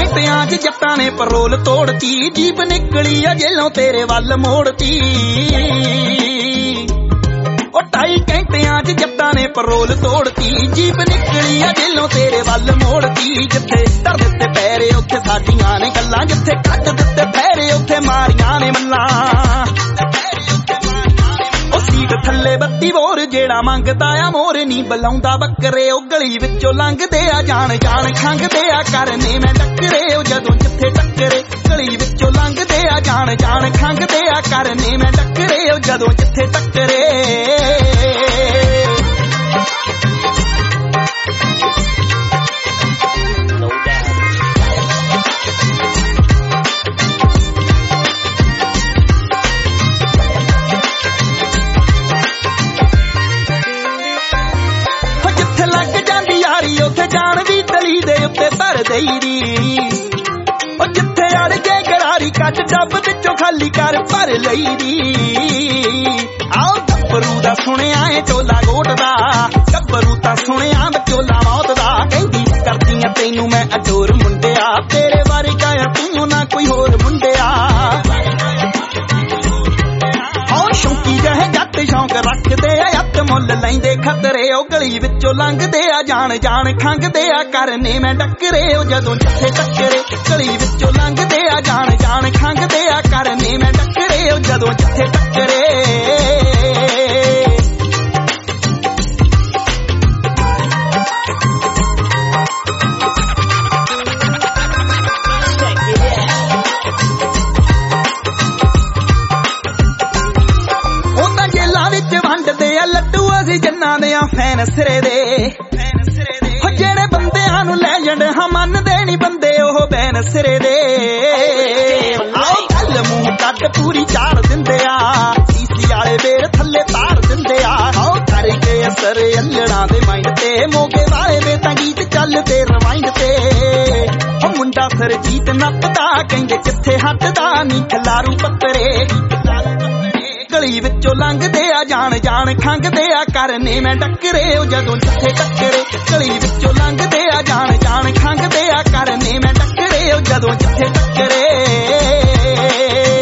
ਘੰਟਿਆਂ 'ਚ ਜੱਟਾਂ ਨੇ ਪਰੋਲ ਤੋੜਤੀ ਜੀਪ ਨਿਕਲੀ ਆ ਜੇਲੋਂ ਤੇਰੇ ਵੱਲ ਮੋੜਤੀ ਉਹ 2.5 ਘੰਟਿਆਂ 'ਚ ਜੱਟਾਂ ਨੇ ਪਰੋਲ ਤੋੜਤੀ ਜੀਪ ਨਿਕਲੀ ਆ ਜੇਲੋਂ ਤੇਰੇ ਵੱਲ ਮੋੜਤੀ ਜਿੱਥੇ ਧਰ ਦਿੱਤੇ ਪੈਰੇ ਉੱਥੇ ਸਾਡੀਆਂ ਨੇ ਗੱਲਾਂ ਜਿੱਥੇ ਕੱਢ ਦਿੱਤੇ ਪੈਰੇ ਉੱਥੇ ਮਾਰੀਆਂ ਨੇ ਮੱਲਾਂ ਸੀਟ ਥੱਲੇ 32 ਬੋਰ ਜਿਹੜਾ ਮੰਗਦਾ ਆ ਮੋਰ ਨੀ ਬੁਲਾਉਂਦਾ ਬੱਕਰੇ ਉਹ ਗਲੀ ਵਿੱਚੋਂ ਲੰਘਦੇ ਆ ਜਾਣ ਜਾਣ ਖੰਘਦੇ ਆ ਕਰਨੇ ਮੈਂ ਟੱਕਰੇ ਉਹ ਜਦੋਂ ਜਿੱਥੇ ਟੱਕਰੇ ਗਲੀ ਵਿੱਚੋਂ ਲੰਘਦੇ ਆ ਜਾਣ ਜਾਣ ਖੰਘਦੇ ਆ ਕਰਨੇ ਮੈਂ ਟੱਕਰੇ ਉਹ ਜਦੋਂ ਜਿੱਥੇ ਟੱਕਰੇ ਉੱਥੇ ਜਾਣ ਵੀ ਤਲੀ ਦੇ ਉੱਤੇ ਧਰ ਦੇਈਦੀ ਉਹ ਜਿੱਥੇ ਅੜ ਕੇ ਗਰਾਰੀ ਕੱਟ ਡੱਬ ਵਿੱਚੋਂ ਖਾਲੀ ਕਰ ਭਰ ਲਈਦੀ ਆਓ ਗੱਭਰੂ ਦਾ ਸੁਣਿਆ ਏ ਟੋਲਾ ਗੋਟ ਦਾ ਗੱਭਰੂ ਤਾਂ ਸੁਣਿਆ ਵਿਚੋਲਾ ਮੌਤ ਦਾ ਕਹਿੰਦੀ ਕਰਦੀਆਂ ਤੈਨੂੰ ਮੈਂ ਅਡੋਰ ਮੁੰਡਿਆ ਤੇਰੇ ਬਾਰੇ ਕਾਇਆ ਤੂੰ ਨਾ ਕੋਈ ਹੋਰ ਮੁੰਡਿਆ ਸ਼ੌਂਕੀ ਜਿਹੇ ਜੱਟ ਸ਼ੌਂਕ ਰੱਖਦੇ ਆ ਅੱਤ ਮੁੱਲ ਲੈਂਦੇ ਖਤਰੇ ਉਹ ਗਲੀ ਵਿੱਚੋਂ ਲੰਘਦੇ ਆ ਜਾਣ ਜਾਣ ਖੰਘਦੇ ਆ ਕਰਨੇ ਮੈਂ ਟੱਕਰੇ ਉਹ ਜਦੋਂ ਜਿੱਥੇ ਟੱਕਰੇ ਗਲੀ ਵਿੱਚੋਂ ਲੰਘਦੇ ਆ ਜਾਣ ਜਾਣ ਖੰਘਦੇ ਆ ਕਰਨੇ ਮੈਂ ਟੱਕਰੇ ਉਹ ਜਦੋਂ ਜਿੱਥੇ ਟੱਕਰੇ ਲੱਡੂ ਅਸੀਂ ਜੰਨਾਂ ਦੇ ਆ ਫੈਨ ਸਿਰੇ ਦੇ ਜਿਹੜੇ ਬੰਦਿਆਂ ਨੂੰ ਲੈਜੈਂਡ ਹਾਂ ਮੰਨਦੇ ਨੀ ਬੰਦੇ ਉਹ ਬੈਨ ਸਿਰੇ ਦੇ ਆਓ ਗੱਲ ਮੂੰਹ ਕੱਢ ਪੂਰੀ ਝਾੜ ਦਿੰਦੇ ਆ ਸੀਸੀ ਵਾਲੇ ਬੇਰ ਥੱਲੇ ਤਾਰ ਦਿੰਦੇ ਆ ਆਓ ਕਰਕੇ ਅਸਰ ਅੱਲੜਾਂ ਦੇ ਮਾਈਂਡ ਤੇ ਮੋਗੇ ਵਾਲੇ ਦੇ ਤਾਂ ਗੀਤ ਚੱਲਦੇ ਰਵਾਈਂਡ ਤੇ ਉਹ ਮੁੰਡਾ ਸਰਜੀਤ ਨੱਪਦਾ ਕਹਿੰਦੇ ਕਿੱਥੇ ਹੱਟਦਾ ਨੀ ਖਲਾਰੂ ਪੱਤਰੇ ਗਲੀ ਵਿੱਚੋਂ ਲੰਘਦੇ ਆ ਜਾਣ ਜਾਣ ਖੰਘਦੇ ਆ ਕਰਨੇ ਮੈਂ ਟੱਕਰੇ ਉਹ ਜਦੋਂ ਜਿੱਥੇ ਟੱਕਰੇ ਗਲੀ ਵਿੱਚੋਂ ਲੰਘਦੇ ਆ ਜਾਣ ਜਾਣ ਖੰਘਦੇ ਆ ਕਰਨੇ ਮੈਂ ਟੱਕਰੇ ਉਹ ਜਦੋਂ ਜਿੱਥੇ ਟੱਕਰੇ